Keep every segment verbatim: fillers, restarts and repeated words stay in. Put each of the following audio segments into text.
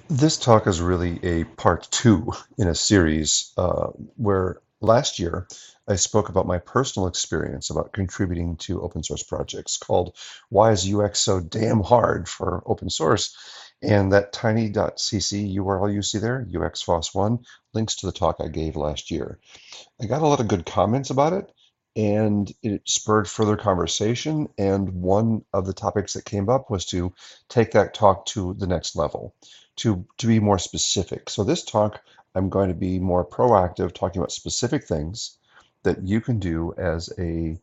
This talk is really a part two in a series uh, where last year I spoke about my personal experience about contributing to open source projects called Why is U X So Damn Hard for Open Source? And that tiny.cc U R L you see there, U X F O S one, links to the talk I gave last year. I got a lot of good comments about it, and it spurred further conversation. And one of the topics that came up was to take that talk to the next level, to to be more specific. So this talk, I'm going to be more proactive, talking about specific things that you can do as a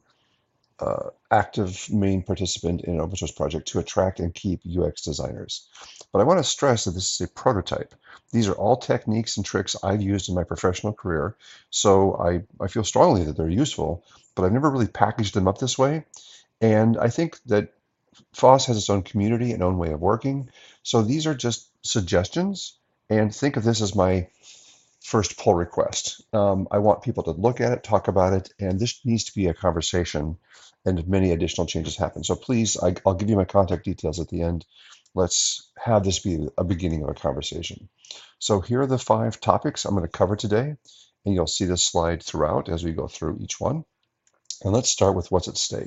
uh, active main participant in an open source project to attract and keep U X designers. But I want to stress that this is a prototype. These are all techniques and tricks I've used in my professional career, so I, I feel strongly that they're useful, but I've never really packaged them up this way. And I think that F O S has its own community and own way of working. So these are just suggestions, and think of this as my first pull request. Um, I want people to look at it, talk about it, and this needs to be a conversation, and many additional changes happen. So please, I, I'll give you my contact details at the end. Let's have this be a beginning of a conversation. So here are the five topics I'm going to cover today, and you'll see this slide throughout as we go through each one. And let's start with what's at stake.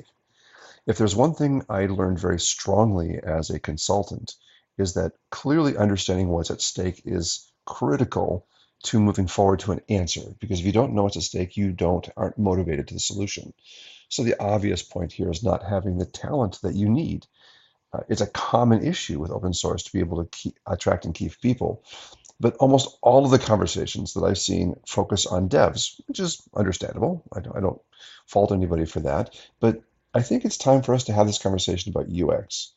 If there's one thing I learned very strongly as a consultant, is that clearly understanding what's at stake is critical to moving forward to an answer. Because if you don't know what's at stake, you don't aren't motivated to the solution. So the obvious point here is not having the talent that you need. Uh, it's a common issue with open source to be able to keep, attract and keep people. But almost all of the conversations that I've seen focus on devs, which is understandable. I don't, I don't fault anybody for that. But I think it's time for us to have this conversation about U X.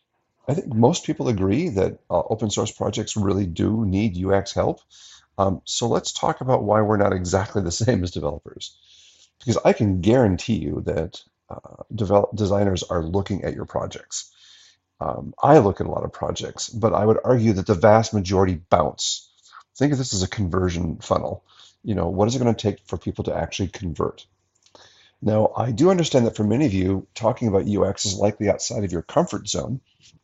I think most people agree that uh, open source projects really do need U X help. Um, so let's talk about why we're not exactly the same as developers. Because I can guarantee you that uh, develop, designers are looking at your projects. Um, I look at a lot of projects, but I would argue that the vast majority bounce. Think of this as a conversion funnel. You know, what is it going to take for people to actually convert? Now, I do understand that for many of you, talking about U X is likely outside of your comfort zone,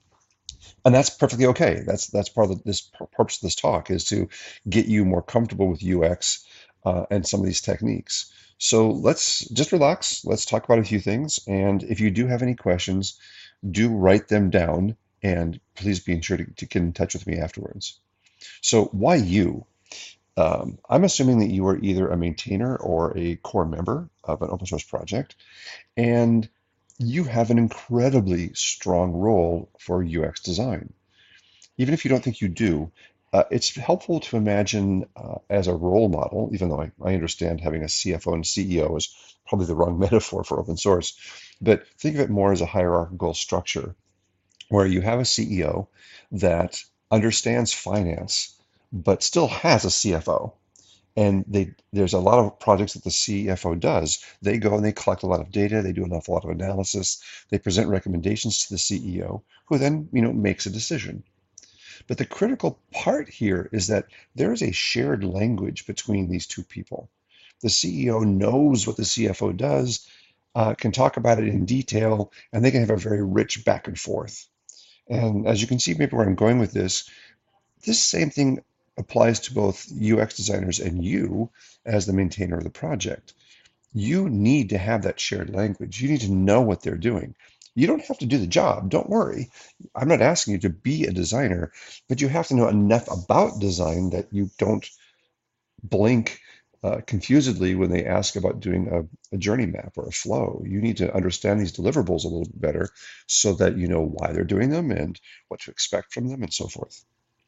and that's perfectly okay. That's that's part of this purpose of this talk is to get you more comfortable with U X uh, and some of these techniques. So let's just relax. Let's talk about a few things, and if you do have any questions, do write them down, and please be sure to, to get in touch with me afterwards. So why you? Um, I'm assuming that you are either a maintainer or a core member of an open source project, and you have an incredibly strong role for U X design. Even if you don't think you do, uh, it's helpful to imagine uh, as a role model, even though I, I understand having a C F O and C E O is probably the wrong metaphor for open source, but think of it more as a hierarchical structure where you have a C E O that understands finance, but still has a C F O. And they, there's a lot of projects that the C F O does. They go and they collect a lot of data. They do an awful lot of analysis. They present recommendations to the C E O, who then, you know, makes a decision. But the critical part here is that there is a shared language between these two people. The C E O knows what the C F O does, uh, can talk about it in detail, and they can have a very rich back and forth. And as you can see, maybe where I'm going with this, this same thing applies to both U X designers and you as the maintainer of the project. You need to have that shared language. You need to know what they're doing. You don't have to do the job. Don't worry. I'm not asking you to be a designer, but you have to know enough about design that you don't blink uh, confusedly when they ask about doing a, a journey map or a flow. You need to understand these deliverables a little bit better so that you know why they're doing them and what to expect from them and so forth.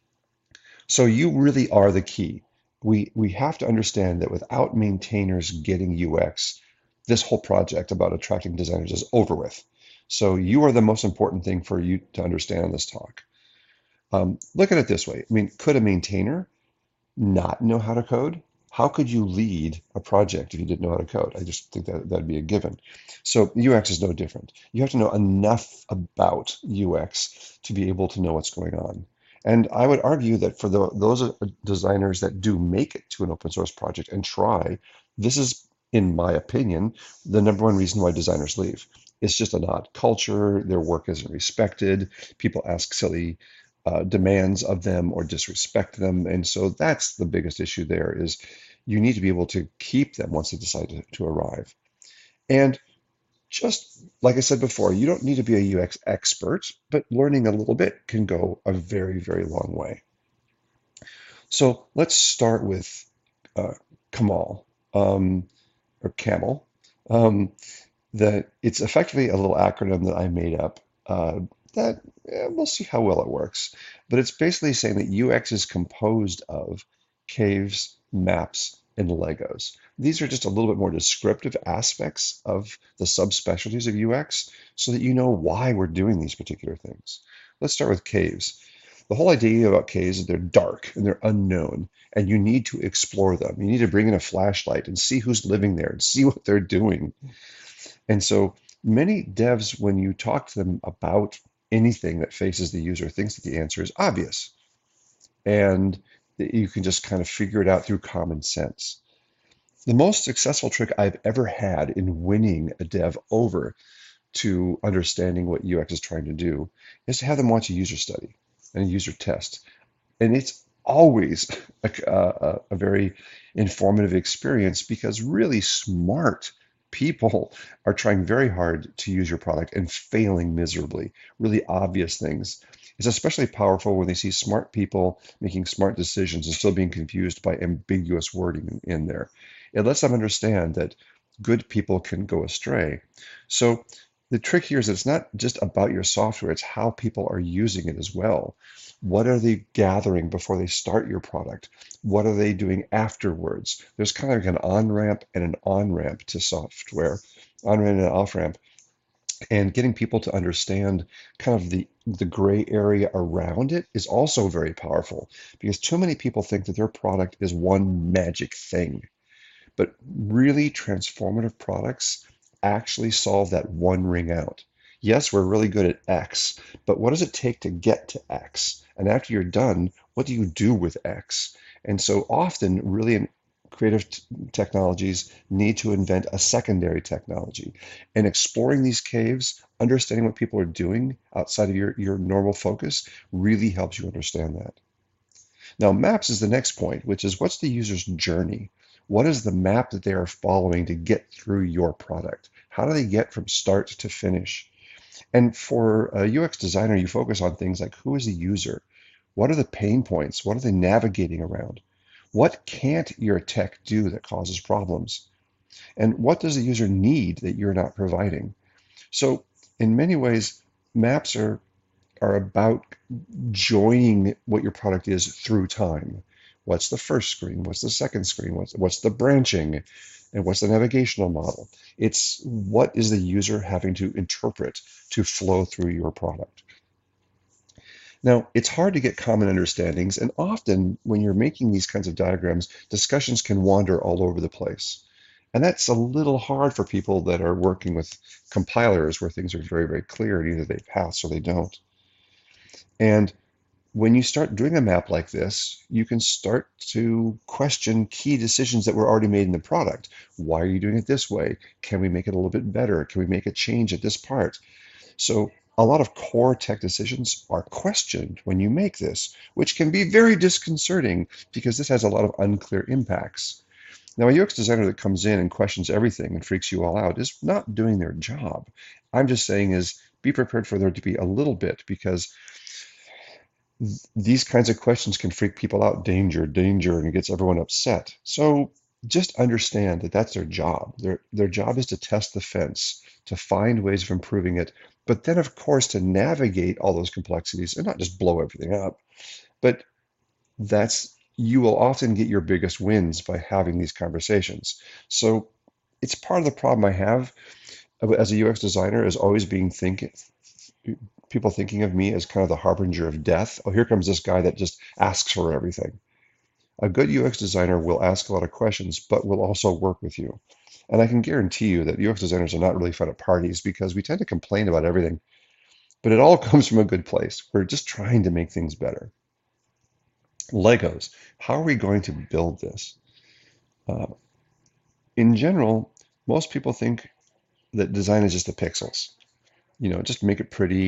So you really are the key. We we have to understand that without maintainers getting U X, this whole project about attracting designers is over with. So you are the most important thing for you to understand in this talk. Um, look at it this way. I mean, could a maintainer not know how to code? How could you lead a project if you didn't know how to code? I just think that that'd be a given. So U X is no different. You have to know enough about U X to be able to know what's going on. And I would argue that for the, those uh, designers that do make it to an open source project and try, this is, in my opinion, the number one reason why designers leave. It's just an odd culture. Their work isn't respected. People ask silly uh, demands of them or disrespect them. And so that's the biggest issue there is you need to be able to keep them once they decide to, to arrive. And just like I said before, you don't need to be a U X expert, but learning a little bit can go a very, very long way. So let's start with uh, Kamal um, or Camel. Um, that it's effectively a little acronym that I made up uh, that eh, we'll see how well it works. But it's basically saying that U X is composed of caves, maps, and Legos. These are just a little bit more descriptive aspects of the subspecialties of U X so that you know why we're doing these particular things. Let's start with caves. The whole idea about caves is they're dark and they're unknown, and you need to explore them. You need to bring in a flashlight and see who's living there and see what they're doing. And so many devs, when you talk to them about anything that faces the user, thinks that the answer is obvious and that you can just kind of figure it out through common sense. The most successful trick I've ever had in winning a dev over to understanding what U X is trying to do is to have them watch a user study and a user test. And it's always a, a, a very informative experience because really smart people are trying very hard to use your product and failing miserably. Really obvious things. It's especially powerful when they see smart people making smart decisions and still being confused by ambiguous wording in there. It lets them understand that good people can go astray. So the trick here is that it's not just about your software, it's how people are using it as well. What are they gathering before they start your product? What are they doing afterwards? There's kind of like an on-ramp and an on-ramp to software, on-ramp and an off-ramp. And getting people to understand kind of the, the gray area around it is also very powerful because too many people think that their product is one magic thing. But really transformative products actually solve that one ring out. Yes, we're really good at X, but what does it take to get to X? And after you're done, what do you do with X? And so often, really creative t- technologies need to invent a secondary technology. And exploring these caves, understanding what people are doing outside of your, your normal focus really helps you understand that. Now, maps is the next point, which is what's the user's journey? What is the map that they are following to get through your product? How do they get from start to finish? And for a U X designer, you focus on things like who is the user? What are the pain points? What are they navigating around? What can't your tech do that causes problems? And what does the user need that you're not providing? So in many ways, maps are, are about joining what your product is through time. What's the first screen? What's the second screen? What's, what's the branching? And what's the navigational model? It's what is the user having to interpret to flow through your product? Now, it's hard to get common understandings, and often when you're making these kinds of diagrams, discussions can wander all over the place. And that's a little hard for people that are working with compilers where things are very, very clear and either they pass or they don't. And when you start doing a map like this, you can start to question key decisions that were already made in the product. Why are you doing it this way? Can we make it a little bit better? Can we make a change at this part? So a lot of core tech decisions are questioned when you make this, which can be very disconcerting because this has a lot of unclear impacts. Now, a U X designer that comes in and questions everything and freaks you all out is not doing their job. I'm just saying is be prepared for there to be a little bit because these kinds of questions can freak people out. Danger, danger, and it gets everyone upset. So just understand that that's their job. Their, their job is to test the fence, to find ways of improving it, but then, of course, to navigate all those complexities and not just blow everything up. But that's you will often get your biggest wins by having these conversations. So it's part of the problem I have as a U X designer is always being thinking, people thinking of me as kind of the harbinger of death. Oh, here comes this guy that just asks for everything. A good U X designer will ask a lot of questions, but will also work with you. And I can guarantee you that U X designers are not really fun at parties because we tend to complain about everything. But it all comes from a good place. We're just trying to make things better. Legos. How are we going to build this? Uh, in general, most people think that design is just the pixels. You know, just make it pretty,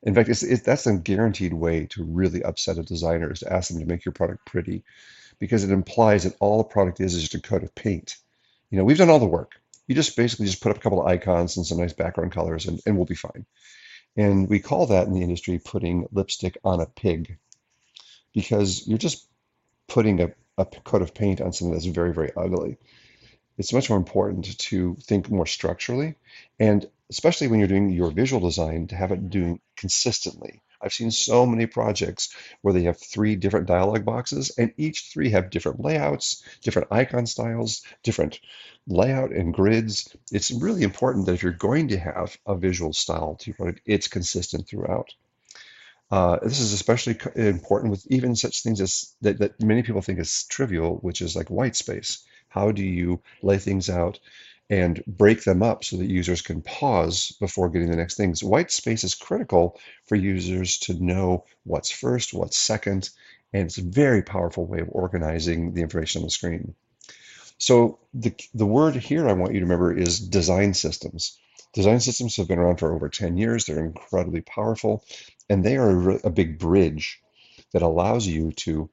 In fact, it's, it, that's a guaranteed way to really upset a designer is to ask them to make your product pretty because it implies that all the product is is just a coat of paint. You know, we've done all the work. You just basically just put up a couple of icons and some nice background colors and, and we'll be fine. And we call that in the industry putting lipstick on a pig because you're just putting a, a coat of paint on something that's very, very ugly. It's much more important to think more structurally, and especially when you're doing your visual design, to have it doing consistently. I've seen so many projects where they have three different dialog boxes, and each three have different layouts, different icon styles, different layout and grids. It's really important that if you're going to have a visual style to your product, it's consistent throughout. Uh, this is especially co- important with even such things as that, that many people think is trivial, which is like white space. How do you lay things out and break them up so that users can pause before getting the next things? White space is critical for users to know what's first, what's second, and it's a very powerful way of organizing the information on the screen. So the, the word here I want you to remember is design systems. Design systems have been around for over ten years. They're incredibly powerful, and they are a, re- a big bridge that allows you to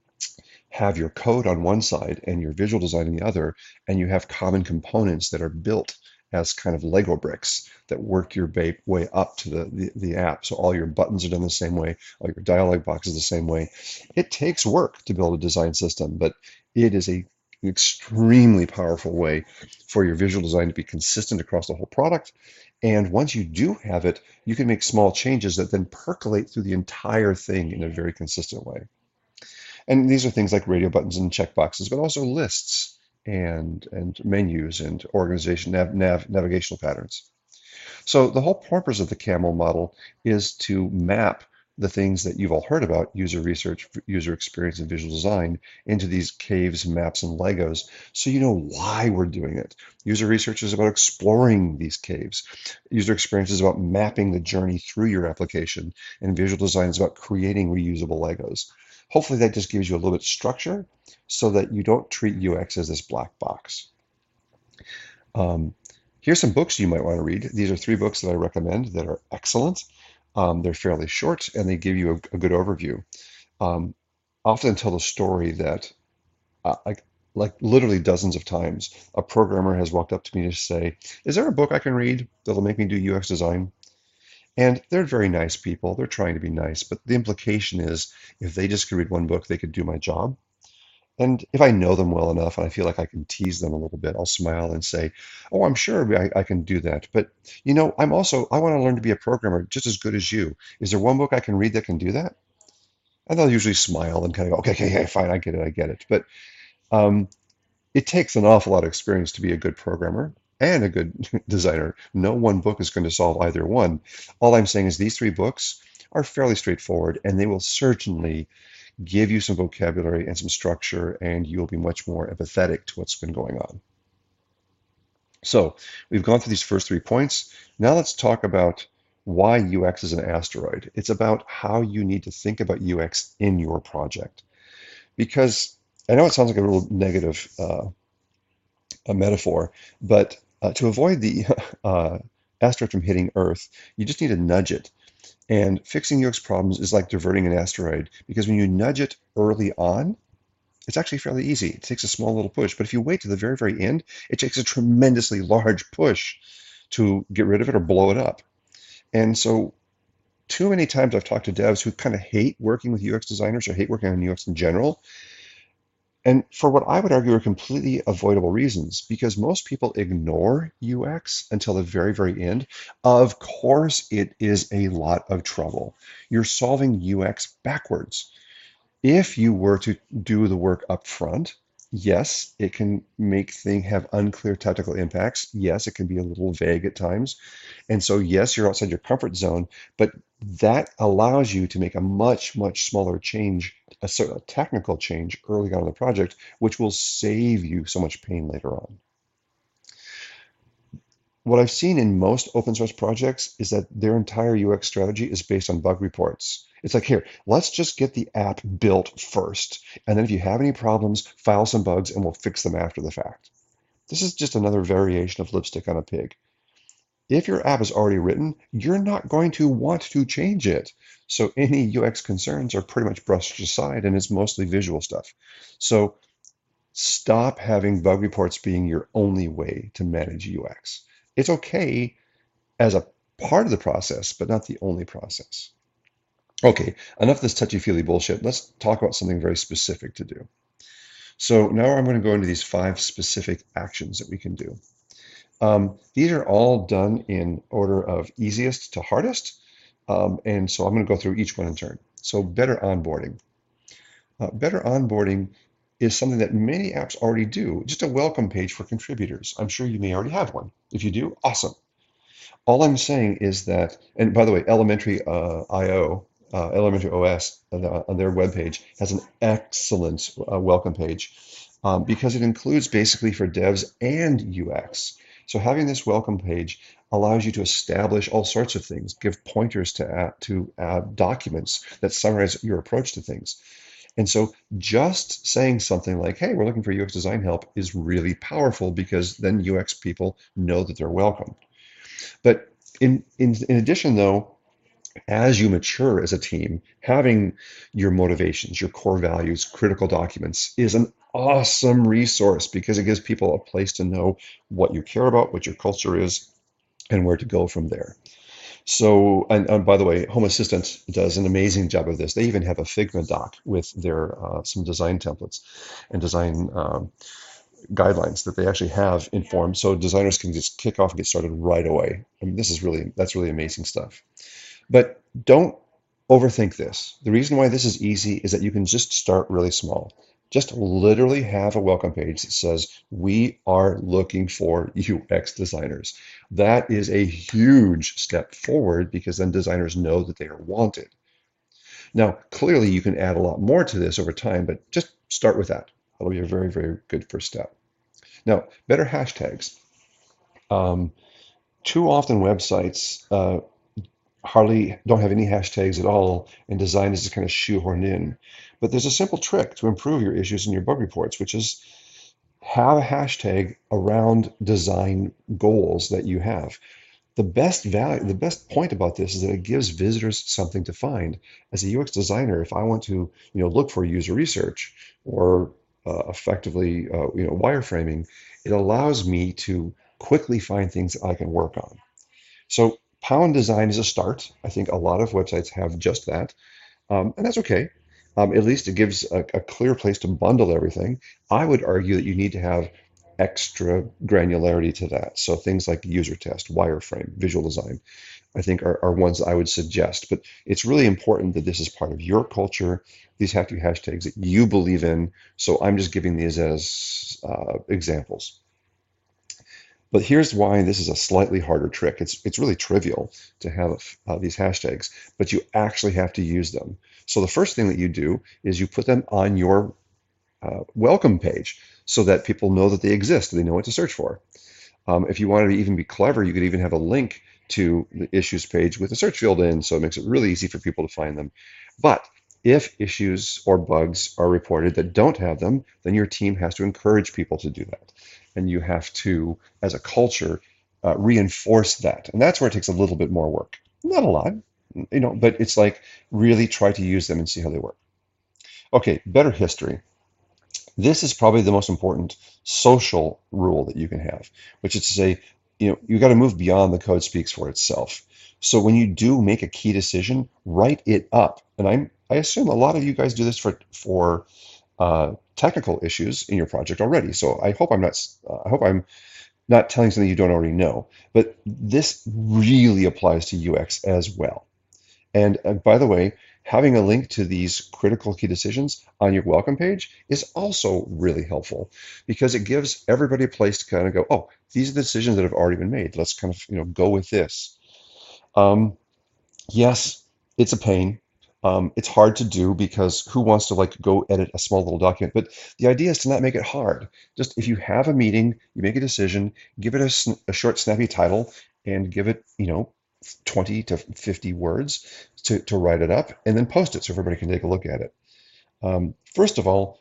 have your code on one side and your visual design on the other, and you have common components that are built as kind of Lego bricks that work your ba- way up to the, the, the app. So all your buttons are done the same way, all your dialog boxes the same way. It takes work to build a design system, but it is a extremely powerful way for your visual design to be consistent across the whole product. And once you do have it, you can make small changes that then percolate through the entire thing in a very consistent way. And these are things like radio buttons and checkboxes, but also lists and and menus and organization nav, nav, navigational patterns. So the whole purpose of the camel model is to map the things that you've all heard about, user research, user experience, and visual design, into these caves, maps, and Legos, so you know why we're doing it. User research is about exploring these caves. User experience is about mapping the journey through your application, and visual design is about creating reusable Legos. Hopefully that just gives you a little bit of structure so that you don't treat U X as this black box. Um, Here's some books you might want to read. These are three books that I recommend that are excellent. Um, they're fairly short and they give you a, a good overview. Um, Often tell the story that, uh, like, like literally dozens of times, a programmer has walked up to me to say, "Is there a book I can read that'll make me do U X design?" And they're very nice people. They're trying to be nice, but the implication is if they just could read one book, they could do my job. And if I know them well enough and I feel like I can tease them a little bit, I'll smile and say, "Oh, I'm sure I, I can do that. But, you know, I'm also, I want to learn to be a programmer just as good as you. Is there one book I can read that can do that?" And they'll usually smile and kind of go, "Okay, okay, okay, fine, I get it, I get it." But um, it takes an awful lot of experience to be a good programmer and a good designer. No one book is going to solve either one. All I'm saying is these three books are fairly straightforward and they will certainly give you some vocabulary and some structure, and you'll be much more empathetic to what's been going on. So we've gone through these first three points. Now let's talk about why U X is an asteroid. It's about how you need to think about U X in your project. Because I know it sounds like a real negative uh, a metaphor, but uh, to avoid the uh, asteroid from hitting Earth, you just need to nudge it. And fixing U X problems is like diverting an asteroid because when you nudge it early on, it's actually fairly easy. It takes a small little push. But if you wait to the very, very end, it takes a tremendously large push to get rid of it or blow it up. And so, too many times I've talked to devs who kind of hate working with U X designers or hate working on U X in general. And for what I would argue are completely avoidable reasons, because most people ignore U X until the very, very end. Of course, it is a lot of trouble. You're solving U X backwards. If you were to do the work up front, yes, it can make things have unclear technical impacts. Yes, it can be a little vague at times. And so, yes, you're outside your comfort zone, but that allows you to make a much, much smaller change, a sort of technical change early on in the project, which will save you so much pain later on. What I've seen in most open source projects is that their entire U X strategy is based on bug reports. It's like, here, let's just get the app built first. And then if you have any problems, file some bugs and we'll fix them after the fact. This is just another variation of lipstick on a pig. If your app is already written, you're not going to want to change it. So any U X concerns are pretty much brushed aside, and it's mostly visual stuff. So stop having bug reports being your only way to manage U X. It's okay as a part of the process, but not the only process. Okay, enough of this touchy-feely bullshit. Let's talk about something very specific to do. So now I'm going to go into these five specific actions that we can do. Um, these are all done in order of easiest to hardest. Um, and so I'm going to go through each one in turn. So better onboarding. Uh, better onboarding is something that many apps already do, just a welcome page for contributors. I'm sure you may already have one. If you do, awesome. All I'm saying is that, and by the way, Elementary uh, I O, uh, Elementary O S on, the, on their webpage has an excellent uh, welcome page um, because it includes basically for devs and U X. So having this welcome page allows you to establish all sorts of things, give pointers to add, to add documents that summarize your approach to things. And so just saying something like, hey, we're looking for U X design help is really powerful because then U X people know that they're welcome. But in, in, in addition, though, as you mature as a team, having your motivations, your core values, critical documents is an awesome resource because it gives people a place to know what you care about, what your culture is, and where to go from there. So, and, and by the way, Home Assistant does an amazing job of this. They even have a Figma doc with their uh, some design templates and design um, guidelines that they actually have informed, so designers can just kick off and get started right away. I mean, this is really that's really amazing stuff. But don't overthink this. The reason why this is easy is that you can just start really small. Just literally have a welcome page that says, we are looking for U X designers. That is a huge step forward because then designers know that they are wanted. Now, clearly you can add a lot more to this over time, but just start with that. That'll be a very, very good first step. Now, better hashtags. Um, too often websites uh, hardly don't have any hashtags at all, and design is just kind of shoehorned in. But there's a simple trick to improve your issues in your bug reports, which is have a hashtag around design goals that you have. The best value, the best point about this is that it gives visitors something to find. As a U X designer, if I want to, you know, look for user research or uh, effectively, uh, you know, wireframing, it allows me to quickly find things that I can work on. So Pound Design is a start. I think a lot of websites have just that, um, and that's okay. Um, at least it gives a, a clear place to bundle everything. I would argue that you need to have extra granularity to that. So things like user test, wireframe, visual design, I think are, are ones that I would suggest. But it's really important that this is part of your culture. These have to be hashtags that you believe in. So I'm just giving these as uh, examples. But here's why this is a slightly harder trick. It's it's really trivial to have uh, these hashtags, but you actually have to use them. So the first thing that you do is you put them on your uh, welcome page so that people know that they exist, they know what to search for. Um, if you wanted to even be clever, you could even have a link to the issues page with a search field in, so it makes it really easy for people to find them. But if issues or bugs are reported that don't have them, then your team has to encourage people to do that. And you have to, as a culture, uh, reinforce that. And that's where it takes a little bit more work. Not a lot, you know, but it's like really try to use them and see how they work. Okay, better history. This is probably the most important social rule that you can have, which is to say, you know, you got to move beyond the code speaks for itself. So when you do make a key decision, write it up. And I'm I assume a lot of you guys do this for for uh, technical issues in your project already. So I hope I'm not uh, I hope I'm not telling something you don't already know. But this really applies to U X as well. And uh, by the way, having a link to these critical key decisions on your welcome page is also really helpful because it gives everybody a place to kind of go, oh, these are the decisions that have already been made. Let's kind of, you know, go with this. Um, yes, it's a pain. Um, it's hard to do because who wants to like go edit a small little document? But the idea is to not make it hard. Just if you have a meeting, you make a decision, give it a, sn- a short, snappy title, and give it, you know, twenty to fifty words to, to write it up, and then post it so everybody can take a look at it. Um, first of all,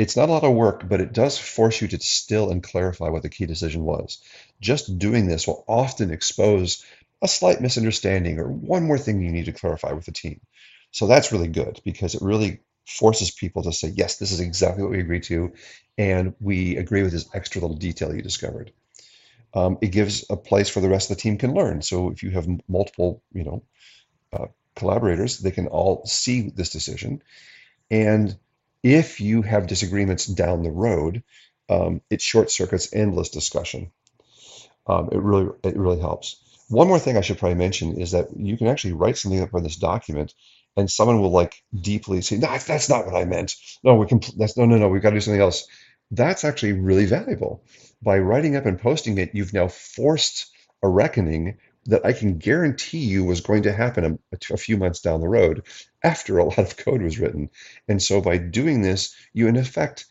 It's not a lot of work, but it does force you to distill and clarify what the key decision was. Just doing this will often expose a slight misunderstanding or one more thing you need to clarify with the team. So that's really good because it really forces people to say, yes, this is exactly what we agreed to, and we agree with this extra little detail you discovered. Um, it gives a place for the rest of the team can learn. So if you have m- multiple, you know, uh, collaborators, they can all see this decision. And if you have disagreements down the road, um, it short circuits endless discussion. Um, it really it really helps. One more thing I should probably mention is that you can actually write something up on this document, and someone will like deeply say, "No, that's not what I meant. No, we can. That's no, no, no. We've got to do something else." That's actually really valuable. By writing up and posting it, you've now forced a reckoning that I can guarantee you was going to happen a, a few months down the road after a lot of code was written. And so by doing this, you in effect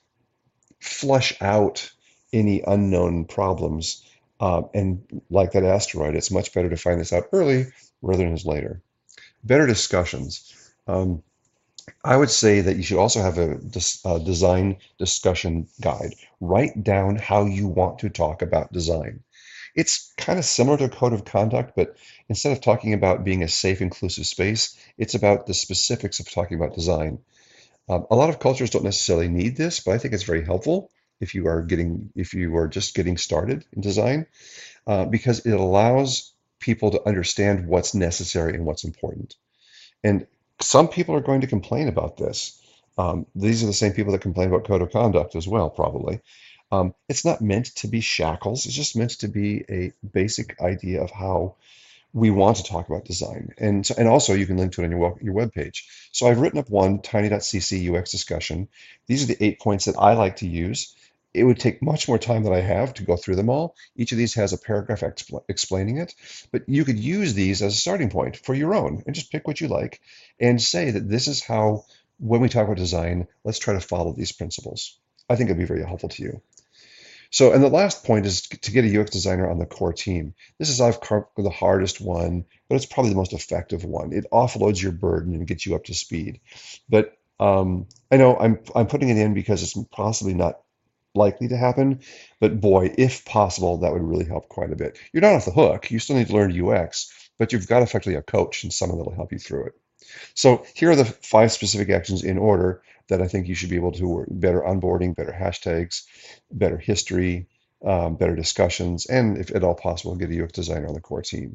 flush out any unknown problems. Um, and like that asteroid, it's much better to find this out early rather than later. Better discussions. Um, I would say that you should also have a, dis- a design discussion guide. Write down how you want to talk about design. It's kind of similar to a code of conduct, but instead of talking about being a safe, inclusive space, it's about the specifics of talking about design. Um, a lot of cultures don't necessarily need this, but I think it's very helpful if you are getting if you are just getting started in design, uh, because it allows people to understand what's necessary and what's important. And some people are going to complain about this. Um, these are the same people that complain about code of conduct as well, probably. Um, it's not meant to be shackles. It's just meant to be a basic idea of how we want to talk about design. And, so- and also you can link to it on your, web- your web page. So I've written up one tiny.cc U X discussion. These are the eight points that I like to use. It would take much more time than I have to go through them all. Each of these has a paragraph expl explaining it, but you could use these as a starting point for your own and just pick what you like and say that this is how, when we talk about design, let's try to follow these principles. I think it'd be very helpful to you. So, and the last point is to get a U X designer on the core team. This is I've carved the hardest one, but it's probably the most effective one. It offloads your burden and gets you up to speed. But um, I know I'm I'm putting it in because it's possibly not likely to happen. But boy, if possible, that would really help quite a bit. You're not off the hook. You still need to learn U X, but you've got effectively a coach and someone that'll help you through it. So here are the five specific actions in order that I think you should be able to work. Better onboarding, better hashtags, better history, um, better discussions, and if at all possible, get a U X designer on the core team.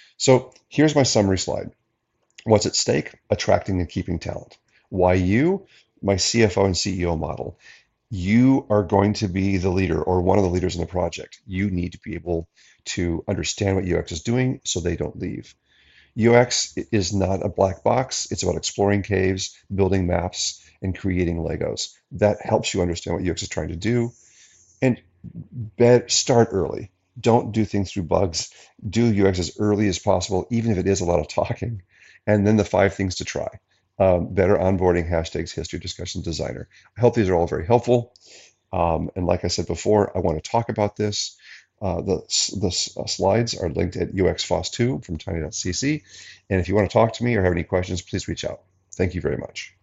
So here's my summary slide. What's at stake? Attracting and keeping talent. Why you? My C F O and C E O model. You are going to be the leader or one of the leaders in the project. You need to be able to understand what U X is doing so they don't leave. U X is not a black box. It's about exploring caves, building maps, and creating Legos. That helps you understand what U X is trying to do. And bet, start early. Don't do things through bugs. Do U X as early as possible, even if it is a lot of talking. And then the five things to try. Um, better onboarding, hashtags, history, discussion, designer. I hope these are all very helpful. Um, and like I said before, I want to talk about this. Uh, the the uh, slides are linked at U X F O S two from tiny.cc. And if you want to talk to me or have any questions, please reach out. Thank you very much.